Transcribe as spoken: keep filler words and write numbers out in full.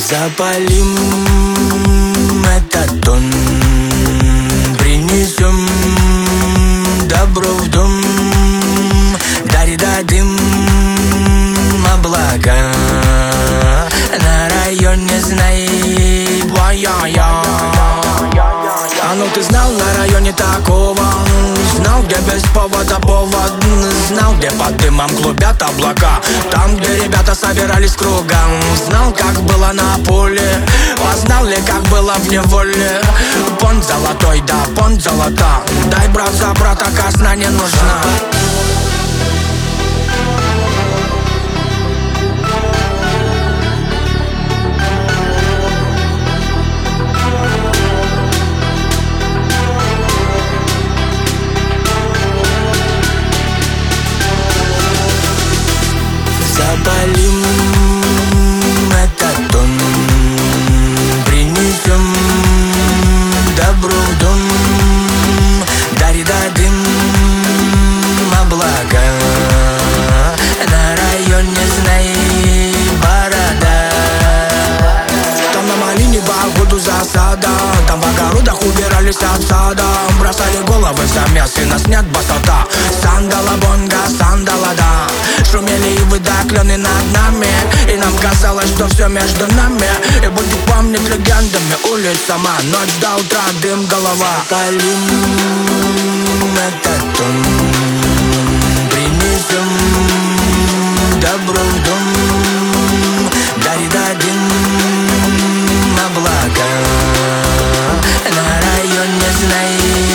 Запалим этот тон, принесем добро в дом, дари дадим облака на районе, знай, бой-я-я. А ну ты знал на районе такого? Знал, где без повода повод? Знал, где под дымом клубят облака? Там, где ребята собирались кругом. Знал, как было на поле? А знал ли, как было в неволе? Понт золотой, да, понт золота. Дай, брат, за брата, казна не нужна. Запалим этот тон, принесем добро в дом, дари дадим облака на районе, знай, борода. Там на малине погоду засада, там в огородах убирались от сада, бросали головы в замес, и нас нет басота. Сандала бонга, сандала да. Шумели и выдаклены над нами, и нам казалось, что все между нами. И будет помнить легендами улиц сама. Ночь до утра, дым, голова. Запалим этот тон, принесем добро в дом, дари дадим облака на районе, знай.